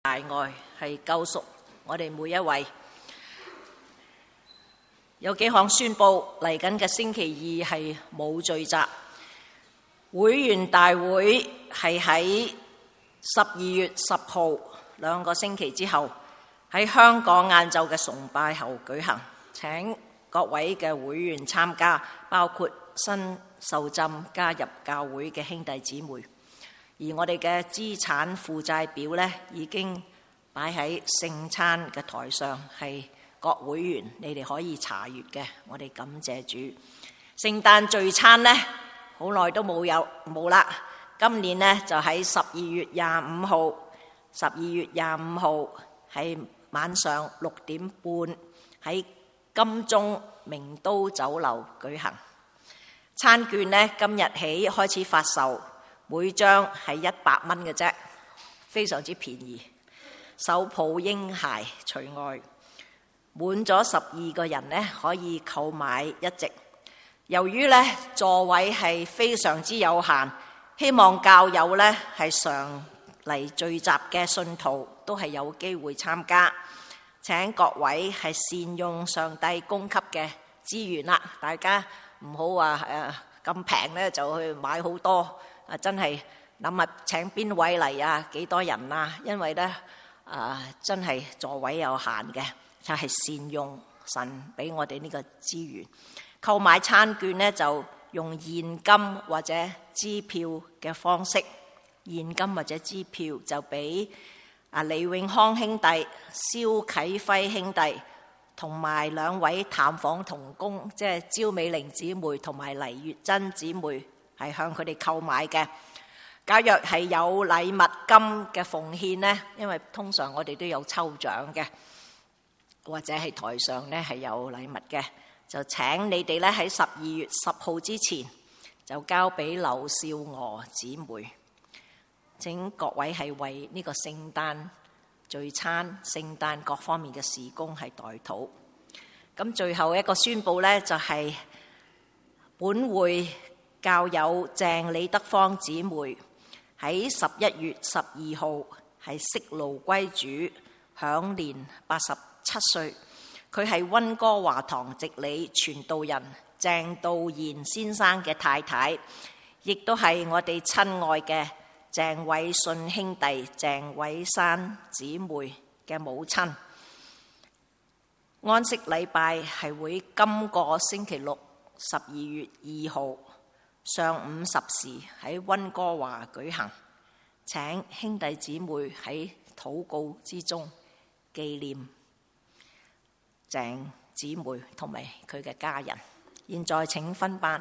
大愛，係救贖我哋每一位。有幾項宣佈，嚟緊嘅星期二係冇聚集。會員大會係喺12月10號2個星期之後喺香港晏晝嘅崇拜後舉行，請各位嘅會員參加，包括新受浸加入教會嘅兄弟姊妹。而我哋嘅資產負債表呢，已經擺喺聖餐嘅台上，係各會員你哋可以查閱嘅。我哋感謝主。聖誕聚餐呢，好耐都冇啦。今年呢，就喺12月25號，12月25號係晚上6點半喺金鐘名都酒樓舉行。餐券呢，今日起開始發售。每張係100蚊嘅啫，非常之便宜。手抱嬰孩除外，滿咗12個人呢，可以購買一席。由於呢座位係非常之有限，希望教友呢係常嚟聚集嘅信徒都係有機會參加。請各位係善用上帝供給嘅資源啦，大家唔好話咁平呢就去買好多。真係諗下請邊位嚟啊？幾多人啊？因為呢，真係座位有限嘅，就係善用神俾我哋呢個資源。購買餐券呢，就用現金或者支票嘅方式，現金或者支票就俾李永康兄弟、蕭啟輝兄弟同埋2位探訪同工，即係焦美玲姊妹同埋黎月珍姊妹。係向佢哋購買嘅。假若係有禮物金嘅奉獻呢，因為通常我哋都有抽獎嘅，或者係台上呢係有禮物嘅，就請你哋呢喺12月10號之前就交俾劉少娥姊妹。請各位係為呢個聖誕聚餐、聖誕各方面嘅事工係代禱。咁最後一個宣佈呢，就係本會教友鄭李德芳姊妹喺11月12號係息勞歸主，享年87歲。佢係溫哥華堂直理傳道人鄭道賢先生嘅太太，亦都係我哋親愛嘅鄭偉信兄弟鄭偉山姊妹嘅母親。安息禮拜係會今個星期六12月2號上午10時喺溫哥華舉行，請兄弟姊妹喺禱告之中紀念鄭姊妹同埋佢嘅家人。現在請分班。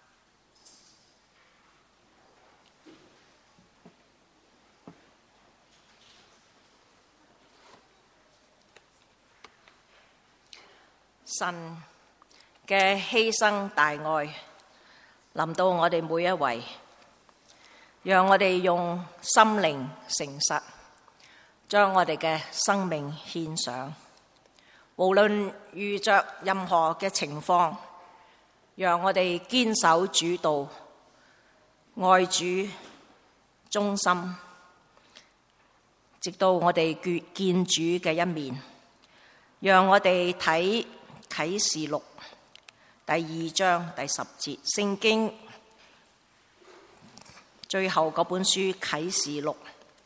神嘅犧牲大愛臨到我哋每一位，讓我哋用心靈誠實，將我哋嘅生命獻上。無論遇着任何嘅情況，讓我哋堅守主道，愛主忠心，直到我哋見主嘅一面。讓我哋睇啟示錄第2章第10節，聖經最後嗰本書啟示錄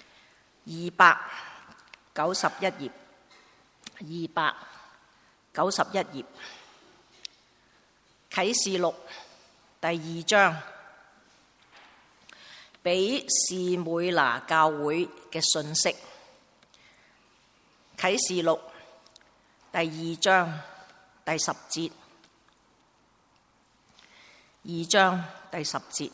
291頁，291頁，啟示錄第2章，俾士每拿教會嘅信息。啟示錄第2章第10節，2章第10節，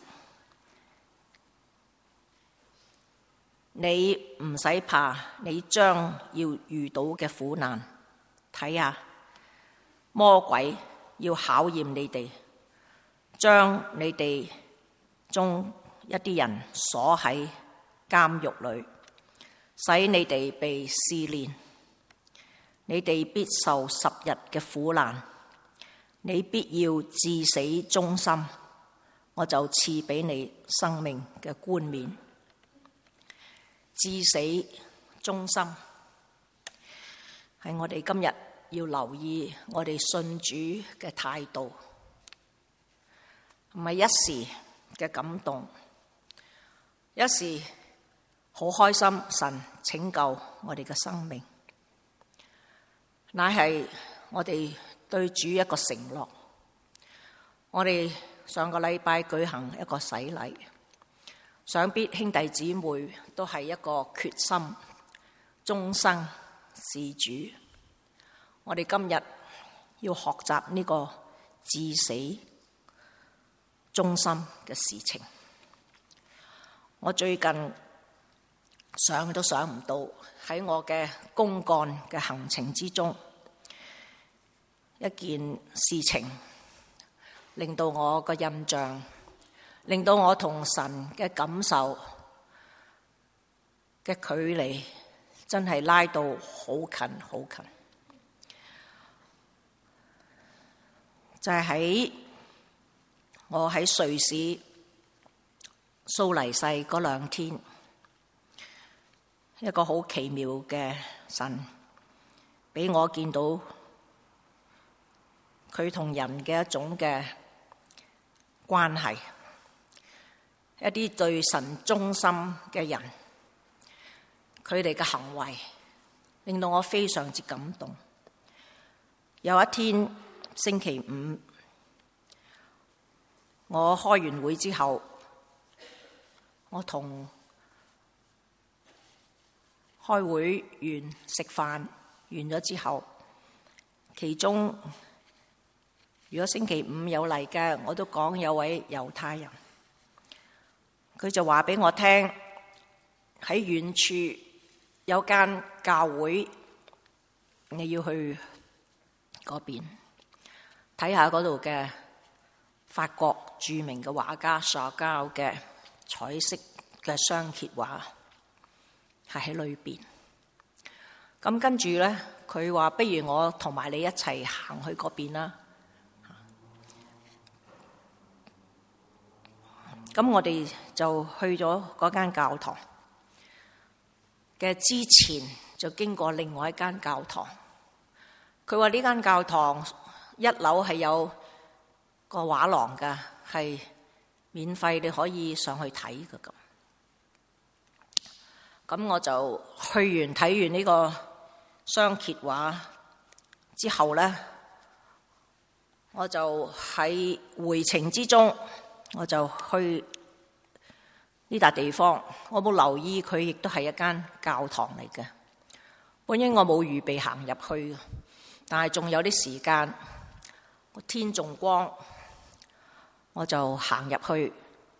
你唔使怕，你將要遇到嘅苦難。睇下，魔鬼要考驗你哋，將你哋中一啲人鎖喺監獄裏，使你哋被試煉。你哋必受10日嘅苦難，你必要至死忠心，我就賜俾你生命嘅冠冕。至死忠心，係我哋今日要留意我哋信主嘅態度，唔係一時嘅感動，一時好開心神拯救我哋嘅生命，乃係我哋對主一個承諾。我哋上個禮拜舉行一個洗禮，想必兄弟姊妹都係一個決心終生事主。我哋今日要學習呢個至死忠心嘅事情。我最近想都想唔到，喺我嘅公幹嘅行程之中，一件事情令到我個印象，令到我同神嘅感受嘅距離真係拉到好近好近。就係喺我喺瑞士蘇黎世嗰2天，一個好奇妙嘅神俾我見到佢同人嘅一種嘅關係，一啲對神忠心嘅人，佢哋嘅行為令到我非常之感動。有一天星期五，我開完會之後，我同開會完食飯完咗之後，其中如果星期五有嚟嘅，我都講有位猶太人，佢就話俾我聽，喺遠處有間教會，你要去嗰邊睇下嗰度嘅法國著名嘅畫家沙膠嘅彩色嘅雙揭畫係喺裏邊。咁跟住咧，佢話不如我同埋你一齊行去嗰邊啦。咁我哋就去咗嗰間教堂嘅之前，就經過另外一間教堂。佢話呢間教堂1樓係有個畫廊㗎，係免費，你可以上去睇㗎咁。咁我就去完睇完呢個雙揭畫之後咧，我就喺回程之中，我就去呢笪地方。我冇留意佢亦都係一間教堂嚟嘅。本應我冇預備行入去，但係仲有啲時間，個天仲光，我就行入去。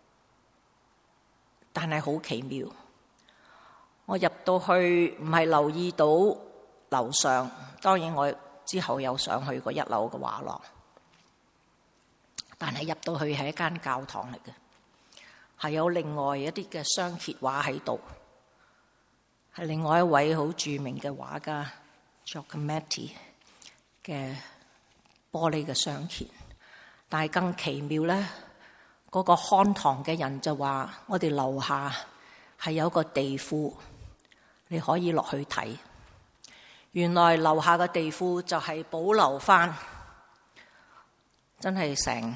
但係好奇妙，我入到去唔係留意到樓上，當然我之後有上去過1樓嘅畫廊，但係入到去係一間教堂嚟嘅，係有另外一啲嘅雙揭畫喺度，係另外一位好著名嘅畫家 Giacometti 嘅玻璃嘅雙揭。但係更奇妙咧，嗰個看堂嘅人就話：我哋樓下係有個地庫，你可以落去睇。原來樓下嘅地庫就係保留翻，真係成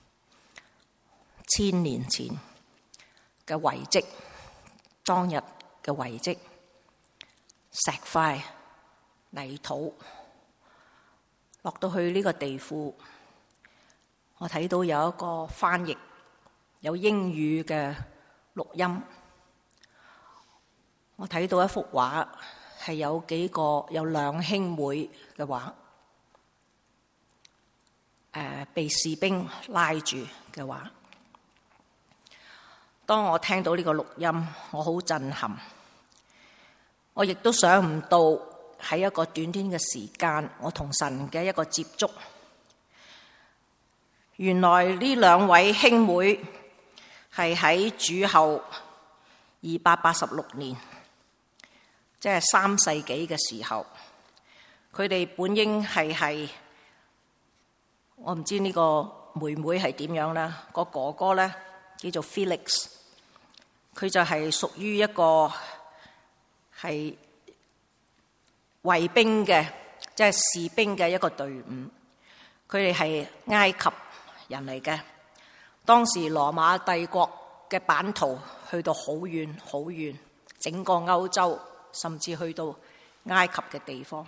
1000年前嘅遺跡，當日嘅遺跡，石塊、泥土，落到去呢個地庫，我睇到有一個翻譯，有英語嘅錄音。我睇到一幅畫，係有2兄妹嘅畫，被士兵拉住嘅畫。當我聽到呢個錄音，我好震撼。我亦都想唔到喺一個短短嘅時間，我同神嘅一個接觸。原來呢2位兄妹係喺主後286年，即係3世紀嘅時候，佢哋本應係我唔知呢個妹妹係點樣啦，個哥哥咧叫做 Felix， 佢就係屬於一個係衛兵嘅，即係士兵嘅一個隊伍。佢哋係埃及人嚟嘅。當時羅馬帝國嘅版圖去到好遠好遠，整個歐洲，甚至去到埃及嘅地方。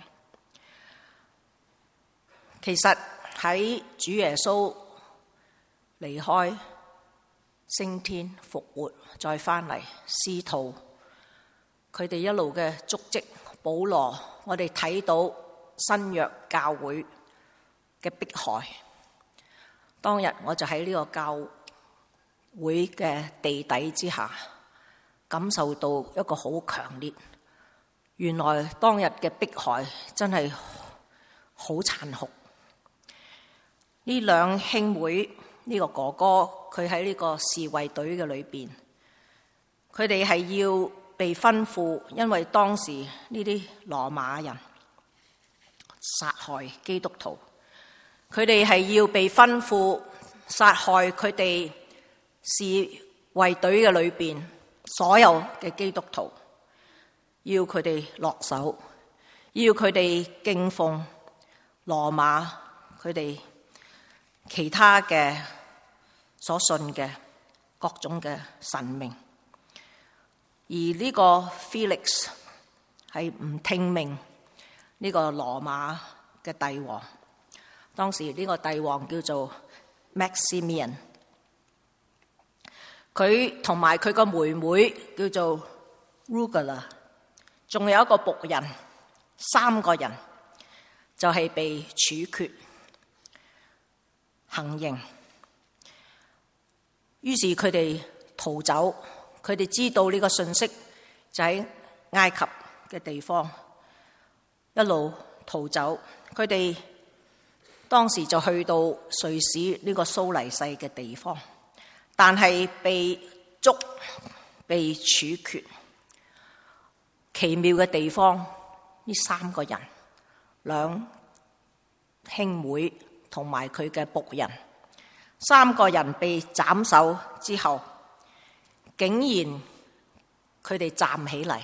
其實喺主耶穌離開升天復活再返嚟，使徒佢哋一路嘅足跡，保羅我哋睇到新約教會嘅迫害。當日我就喺呢個教會嘅地底之下，感受到一個好強烈，原來當日嘅迫害真係好殘酷。呢兩兄妹，呢個哥哥佢喺呢個侍衛隊嘅裏邊，佢哋係要被吩咐，因為當時呢啲羅馬人殺害基督徒，佢哋係要被吩咐殺害佢哋侍衛隊嘅裏邊所有嘅基督徒，要佢哋落手，要佢哋敬奉羅馬佢哋其他嘅所信嘅各種嘅神明。而呢個 Felix 係唔聽命呢個羅馬嘅帝王，當時呢個帝王叫做 Maximian， 佢同埋佢個妹妹叫做 Rugula， 仲有一個僕人，3個人就係被處決行刑。於是佢哋逃走，佢哋知道呢個信息就喺埃及嘅地方，一路逃走。佢哋當時就去到瑞士呢個蘇黎世嘅地方，但係被捉被處決。奇妙嘅地方，呢3個人，2兄妹同埋佢嘅僕人，3個人被斬首之後，竟然佢哋站起嚟，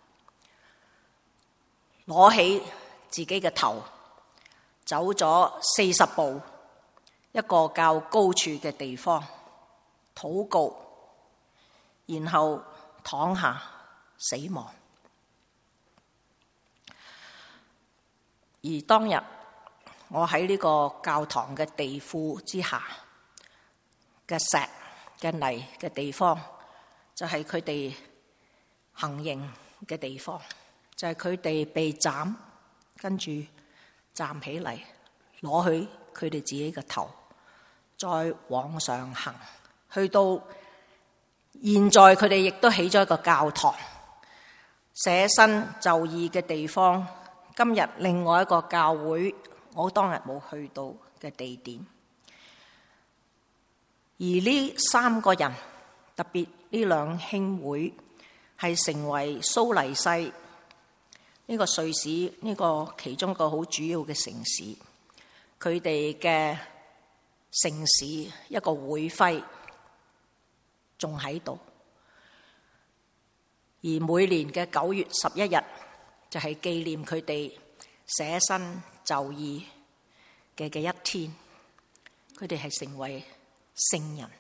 攞起自己嘅頭，走咗40步，一個較高處嘅地方禱告，然後躺下死亡。而當日我喺呢個教堂嘅地庫之下嘅石嘅泥嘅地方，就係佢哋行刑嘅地方，就係佢哋被斬，跟住站起嚟，攞去佢哋自己嘅頭，再往上行，去到現在佢哋亦都起咗一個教堂，捨身就義嘅地方。今日另外一個教會，我當日冇去到嘅地點。而呢3個人，特別呢2兄妹，係成為蘇黎世呢個瑞士呢個其中一個好主要嘅城市，佢哋嘅城市一個會徽仲喺度。而每年嘅9月11日就係紀念佢哋捨身就義嘅一天，佢哋係成為聖人。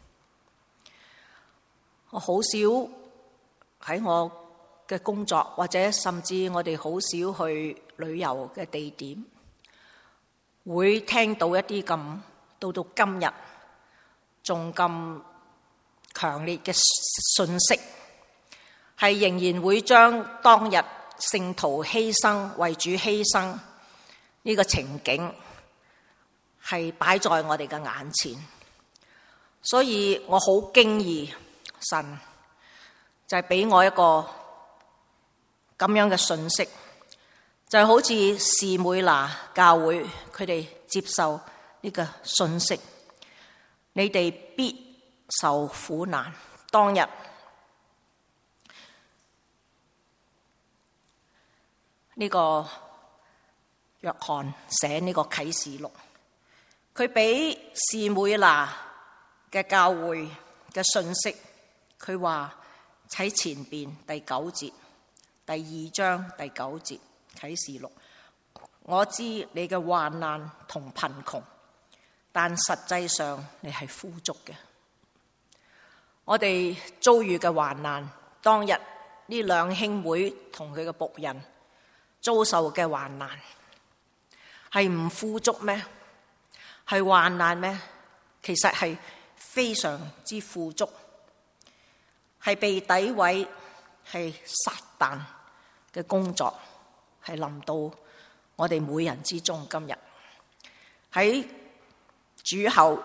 我好少喺我嘅工作，或者甚至我哋好少去旅遊嘅地點，會聽到一啲咁到今日仲咁強烈嘅信息，係仍然會將當日聖徒犧牲為主犧牲呢個情景係擺在我哋嘅眼前。所以我好驚異，神就係俾我一個咁樣嘅信息，就好似士每拿教會佢哋接受呢個信息，你哋必受苦難。當日呢個約翰寫呢個啟示錄，佢俾士每拿嘅教會嘅信息，佢話喺前邊第9節，第2章第9節， 啟示錄，我知你嘅患難同貧窮，但實際上你係富足嘅。我哋遭遇嘅患難，當日呢兩兄妹同佢嘅僕人遭受嘅患難，係唔富足咩？係患難咩？其實係非常之富足，係被詆毀，係撒旦嘅工作，係臨到我哋每人之中。今日喺主後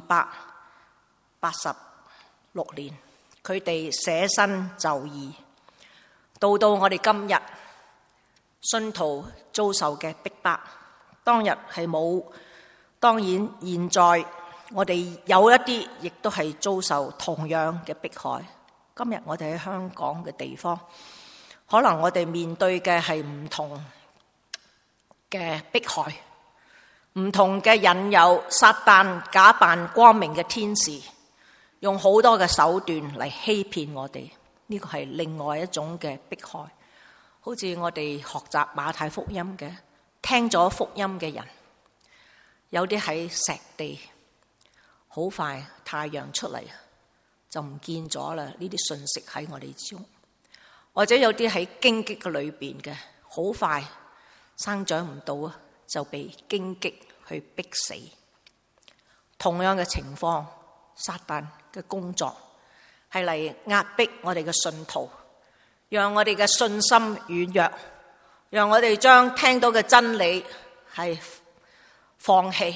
286年，佢哋捨身就義，到我哋今日信徒遭受嘅逼迫，當日係冇。當然現在我哋有一啲亦都係遭受同樣嘅迫害。今日我哋喺香港嘅地方，可能我哋面對嘅係唔同嘅迫害，唔同嘅引誘。撒旦假扮光明嘅天使，用好多嘅手段嚟欺騙我哋。呢個係另外一種嘅迫害。好似我哋學習馬太福音嘅，聽咗福音嘅人，有啲喺石地，好快太陽出嚟就唔見咗啦。呢啲信息喺我哋之中，或者有啲喺荊棘嘅裏邊嘅，好快生長唔到啊，就被荊棘去逼死。同樣嘅情況，撒旦嘅工作係嚟壓迫我哋嘅信徒，讓我哋嘅信心軟弱，讓我哋將聽到嘅真理係放棄，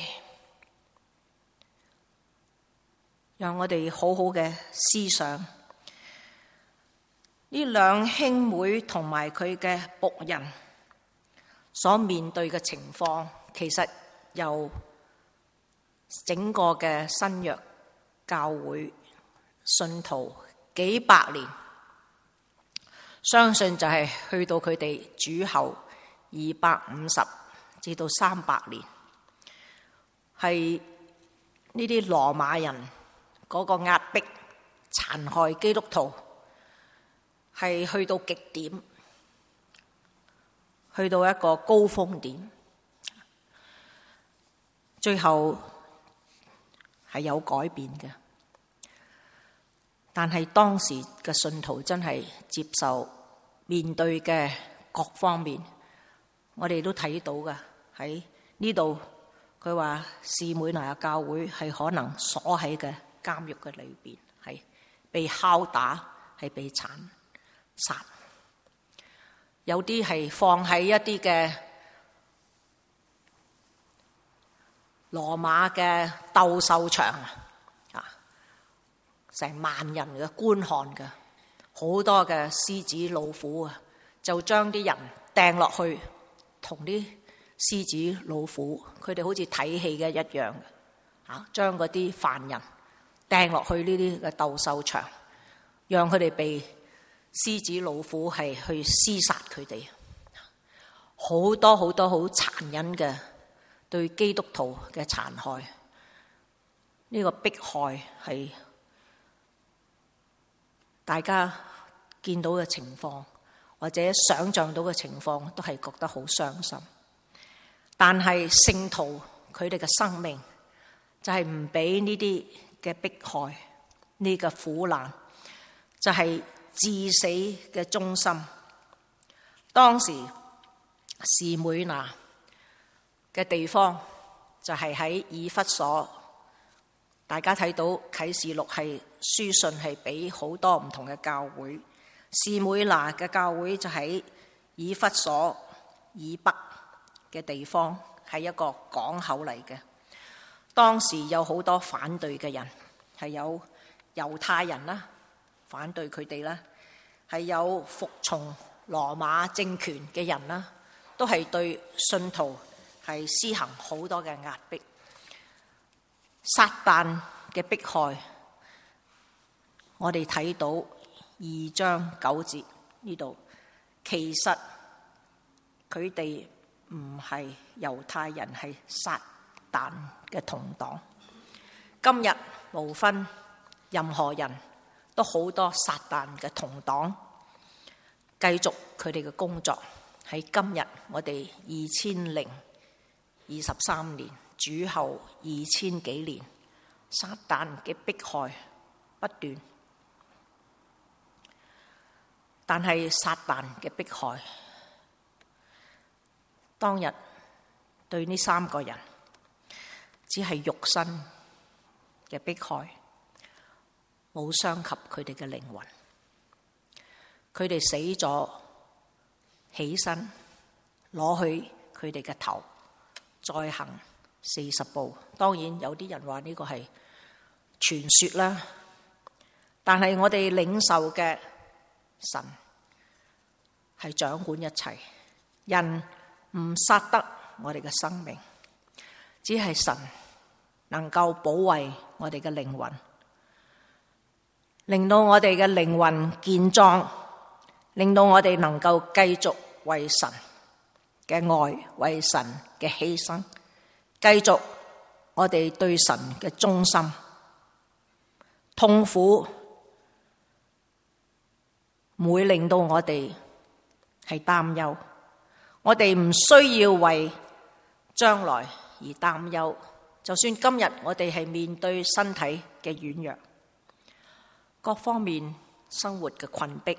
讓我哋好好嘅思想。呢兩兄妹同埋佢嘅僕人所面對嘅情況，其實由整個嘅新約教會信徒幾百年，相信就係去到佢哋主後250至到300年，係呢啲羅馬人嗰個壓迫殘害基督徒，係去到極點，去到一個高峰點，最後係有改變嘅。但係當時嘅信徒真係接受面對嘅各方面，我哋都睇到嘅。喺呢度佢話士每拿嘅教會係可能鎖喺嘅監獄嘅裏邊，係被拷打，係被殘殺，有啲係放喺一啲嘅羅馬嘅鬥獸場啊，成萬人嘅觀看嘅，好多嘅獅子老虎啊，就將啲人掟落去，同啲獅子老虎，佢哋好似睇戲嘅一樣啊，將嗰啲犯人掟落去呢啲嘅鬥獸場，讓佢哋被獅子老虎係去廝殺佢哋，好多好多好殘忍嘅對基督徒嘅殘害。呢個迫害係大家見到嘅情況，或者想象到嘅情況，都係覺得好傷心。但係聖徒佢哋嘅生命就係唔俾呢啲嘅迫害，呢個苦難就係致死嘅中心。當時士每拿嘅地方就係喺以弗所，大家睇到啟示錄係書信係俾好多唔同嘅教會。士每拿嘅教會就喺以弗所以北嘅地方，係一個港口嚟嘅。當時有好多反對嘅人，係有猶太人啦，反對佢哋啦，係有服從羅馬政權嘅人啦，都係對信徒係施行好多嘅壓迫。撒旦嘅迫害，我哋睇到2章9節呢度，其實佢哋唔係猶太人，係撒旦嘅同黨。今日無分任何人，都好多撒旦嘅同黨，繼續佢哋嘅工作， 喺今日我哋2023年主後2000幾年，撒旦嘅迫害不斷，但係撒旦嘅迫害當日對呢3個人只係肉身嘅迫害，冇傷及佢哋嘅靈魂。佢哋死咗，起身攞去佢哋嘅頭，再行40步。當然有啲人話呢個係傳說啦，但係我哋領受嘅神係掌管一切，人唔殺得我哋嘅生命，只係神能夠保衛我哋嘅靈魂，令到我哋嘅靈魂健壯，令到我哋能夠繼續為神嘅愛，為神嘅犧牲，繼續我哋對神嘅忠心。痛苦唔會令到我哋係擔憂，我哋唔需要為將來而擔憂。就算今日我哋係面對身體嘅軟弱，各方面生活嘅困迫，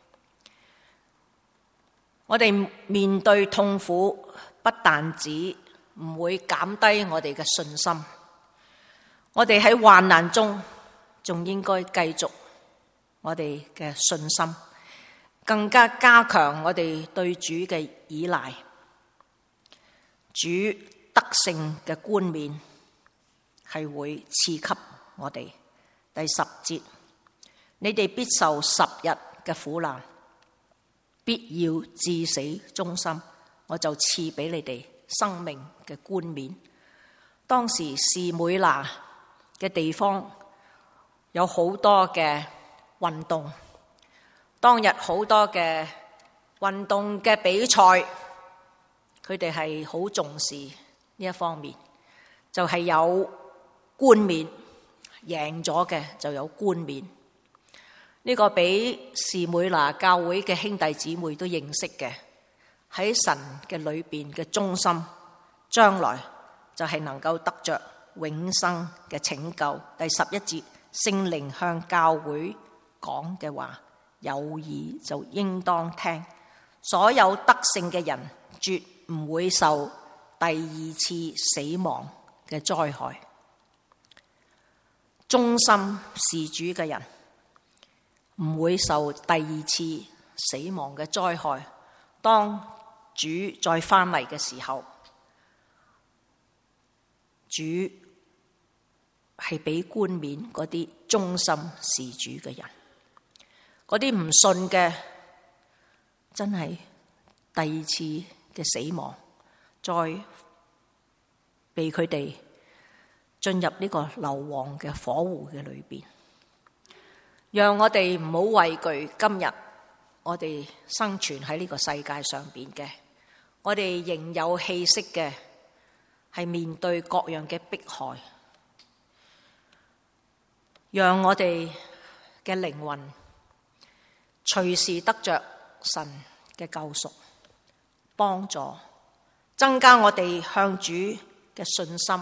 我哋面對痛苦，不但止唔會減低我哋嘅信心，我哋喺患難中仲應該繼續我哋嘅信心，更加加強我哋對主嘅依賴。主得勝嘅冠冕係會賜給我哋。第10節，你哋必受10日嘅苦難，必要至死忠心，我就賜俾你哋生命嘅冠冕。當時士每拿嘅地方有好多嘅運動，當日好多嘅運動嘅比賽，佢哋係好重視呢一方面，就係有冠冕，贏咗嘅就有冠冕。呢個俾士每拿教會嘅兄弟姊妹都認識嘅，喺神嘅裏邊嘅忠心，將來就係能夠得着永生嘅拯救。第11節，聖靈向教會講嘅話，有耳就應當聽。所有得勝嘅人絕唔會受第2次死亡嘅災害。忠心事主嘅人唔會受第2次死亡嘅災害。當主再翻嚟嘅時候，主係俾冠冕嗰啲忠心事主嘅人，嗰啲唔信嘅真係第2次嘅死亡，再被佢哋進入呢個硫磺嘅火湖嘅裏邊。讓我哋唔好畏懼今日我哋生存喺呢個世界上邊嘅，我哋仍有氣息嘅，係面對各樣嘅迫害。讓我哋嘅靈魂隨時得着神嘅救贖幫助，增加我哋向主嘅信心。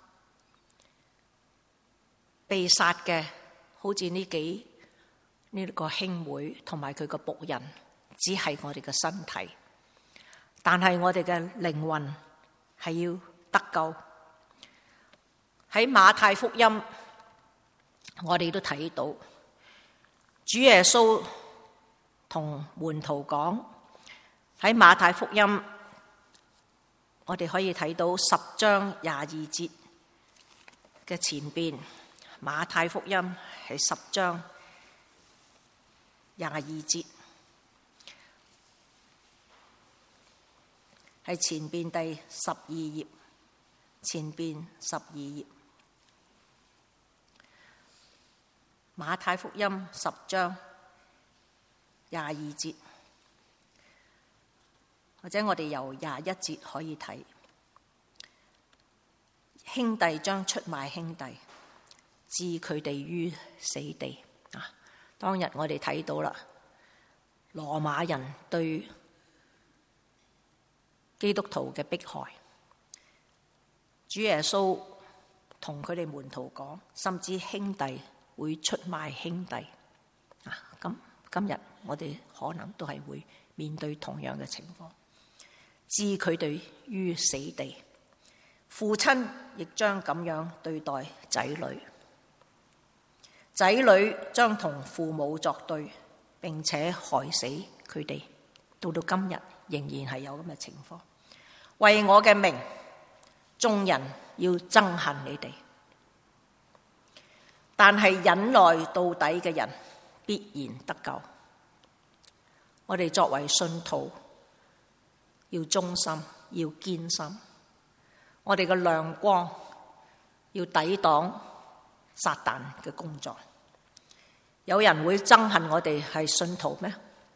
被殺嘅好似呢個兄妹同埋佢個僕人，只係我哋嘅身體，但係我哋嘅靈魂係要得救。喺馬太福音我哋都睇到主耶穌同門徒講，喺馬太福音我哋可以睇到10章22節嘅前邊。馬太福音係10章22節，係前邊第12頁，前邊12頁。馬太福音10章22節，或者我哋由21節可以睇，兄弟將出賣兄弟，置佢哋於死地。當日我哋睇到啦，羅馬人對基督徒嘅迫害。主耶穌同佢哋門徒講，甚至兄弟會出賣兄弟。今日我哋可能都係會面對同樣嘅情況，置佢哋於死地。父親亦將咁樣對待仔女，仔女將同父母作對，並且害死佢哋。到今日仍然係有咁嘅情況。為我嘅名，眾人要憎恨你哋，但係忍耐到底嘅人必然得救。我哋作為信徒要忠心，要堅心。我哋嘅亮光要抵擋撒旦嘅工作。有人會憎恨我哋係信徒咩？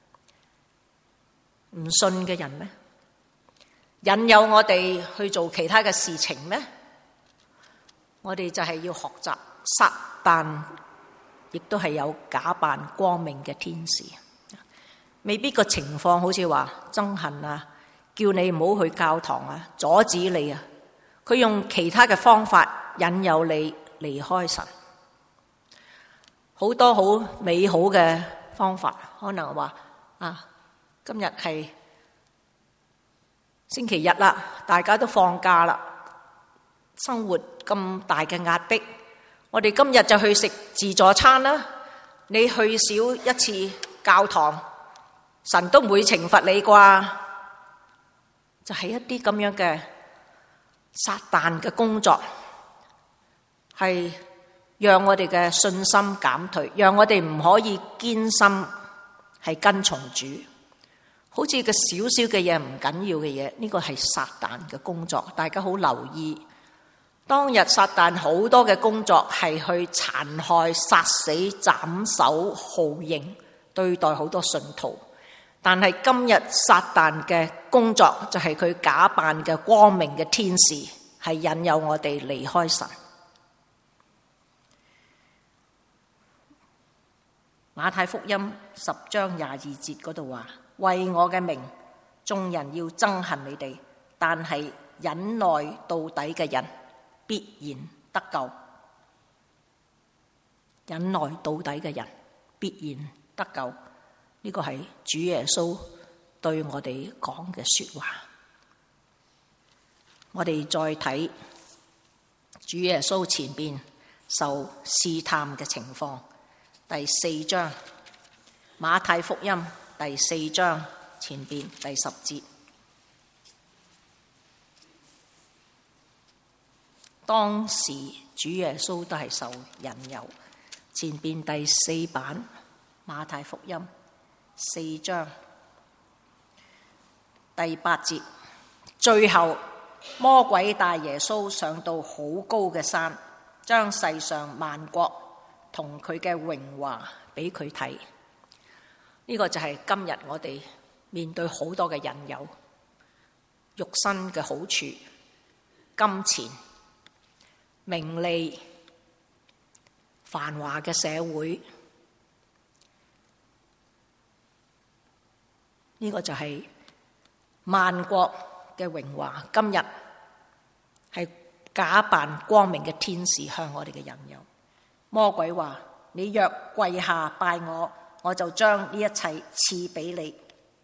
唔信嘅人咩？引誘我哋去做其他嘅事情咩？我哋就係要學習撒旦，亦都係有假扮光明嘅天使。未必個情況好似話憎恨啊，叫你唔好去教堂啊，阻止你啊。佢用其他嘅方法引誘你離開神。好多好美好嘅方法，可能話今日係星期日啦，大家都放假啦，生活咁大嘅壓迫，我哋今日就去食自助餐啦。你去少一次教堂，神都唔會懲罰你啩？就係一啲咁樣嘅撒旦嘅工作，係讓我哋嘅信心減退，讓我哋唔可以堅心係跟從主。好似個少少嘅嘢唔緊要嘅嘢，呢個係撒旦嘅工作。大家好留意，當日撒旦好多嘅工作係去殘害、殺死、斬首、酷刑，對待好多信徒。但係今日撒旦嘅工作就係佢假扮嘅光明嘅天使，係引誘我哋離開神。馬太福音10章22節嗰度話：為我嘅名，眾人要憎恨你哋，但係忍耐到底嘅人必然得救。忍耐到底嘅人必然得救。呢個係主耶穌對我哋講嘅說話。我哋再睇主耶穌前邊受試探嘅情況，第4章，馬太福音第4章前邊第10節。當時主耶穌都係受引誘。前邊第4版馬太福音4章第8節，最後魔鬼帶耶穌上到好高嘅山，將世上萬國同佢嘅榮華俾佢睇。呢個就係今日我哋面對好多嘅引誘，肉身嘅好處、金錢、名利、繁華嘅社會。呢個就係萬國嘅榮華，今日係假扮光明嘅天使向我哋嘅引誘。魔鬼話：你若跪下拜我，我就將呢一切賜俾你。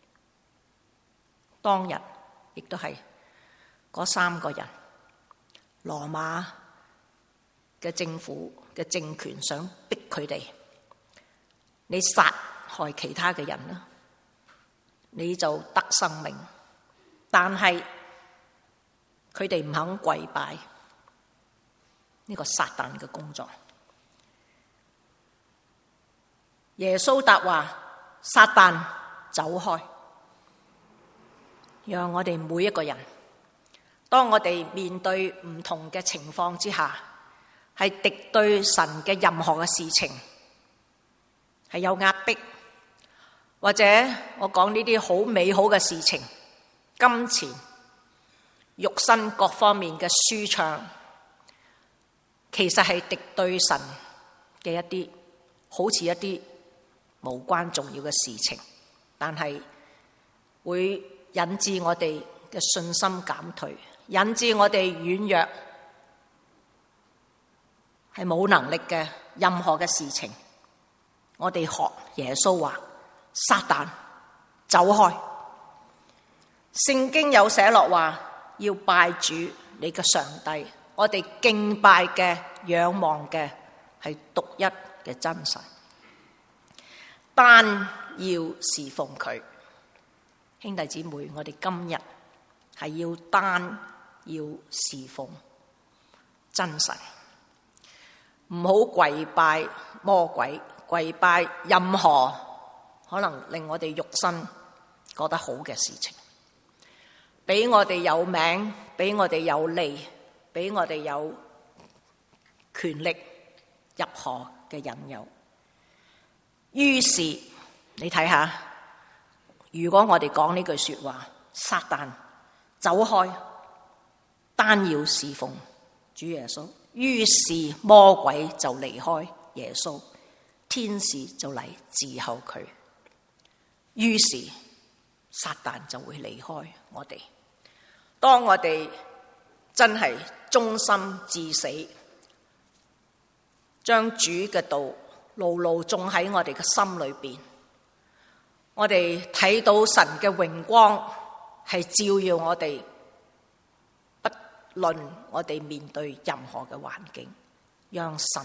當日亦都係嗰3個人，羅馬嘅政府嘅政權想逼佢哋，你殺害其他嘅人啦，你就得生命。但係佢哋唔肯跪拜，呢個撒旦嘅工作。耶穌答話：撒旦走開。讓我哋每一個人，當我哋面對唔同嘅情況之下，係敵對神嘅任何嘅事情，係有壓迫，或者我講呢啲好美好嘅事情，金錢、肉身各方面嘅舒暢，其實係敵對神嘅一啲，好似一啲無關重要嘅事情，但係會引致我哋嘅信心減退，引致我哋軟弱，係冇能力嘅任何嘅事情，我哋學耶穌話：撒旦走開。聖經有寫落話要拜主你嘅上帝，我哋敬拜嘅仰望嘅係獨一嘅真神，單要侍奉佢。兄弟姊妹，我哋今日係要單要侍奉真神，唔好跪拜魔鬼，跪拜任何可能令我哋肉身覺得好嘅事情，俾我哋有名，俾我哋有利，俾我哋有權力入河嘅引誘。於是你睇下，如果我哋講呢句說話，撒旦走開，單要侍奉主耶穌，於是魔鬼就離開耶穌，天使就嚟侍候佢，於是撒旦就會離開我哋。當我哋真係忠心至死，將主嘅道牢牢種喺我哋嘅心裏邊，我哋睇到神嘅榮光係照耀我哋，不論我哋面對任何嘅環境，讓神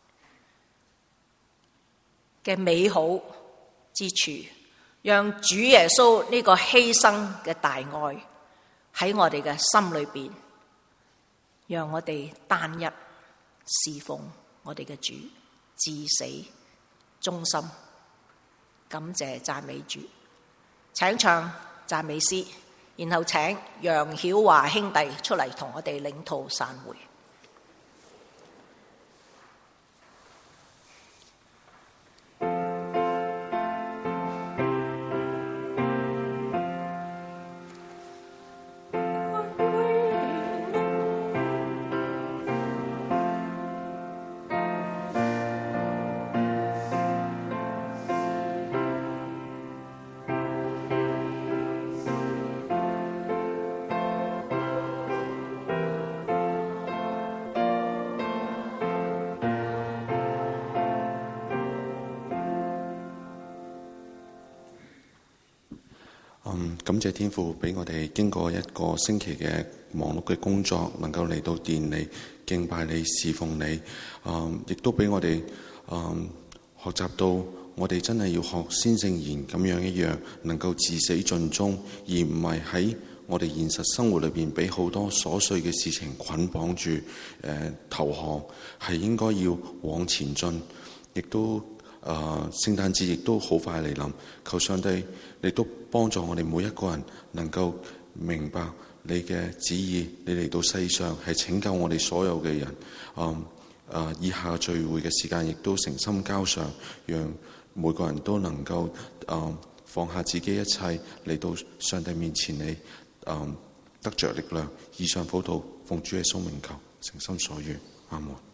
嘅美好之處，讓主耶穌呢個犧牲嘅大愛喺我哋嘅心裏邊，讓我哋單一侍奉我哋嘅主，至死忠心。感謝讚美主，請唱讚美詩，然後請楊曉華兄弟出嚟同我哋領禱散會。 感謝天父俾我哋經過一個星期嘅忙碌嘅工作，能夠嚟到殿裏敬拜你、侍奉你。亦都俾我哋學習到我哋真係要學先聖言咁樣一樣，能夠至死盡忠，而唔係喺我哋現實生活裏邊俾好多瑣碎嘅事情捆綁住投降，係應該要往前進。亦都聖誕節亦都好快嚟臨，求上帝你都幫助我哋每一個人能夠明白你嘅旨意，你嚟到世上係拯救我哋所有嘅人。以下聚會嘅時間亦都誠心交上，讓每個人都能夠放下自己一切嚟到上帝面前，你得着力量。以上禱告奉主耶穌名求，誠心所願，阿門。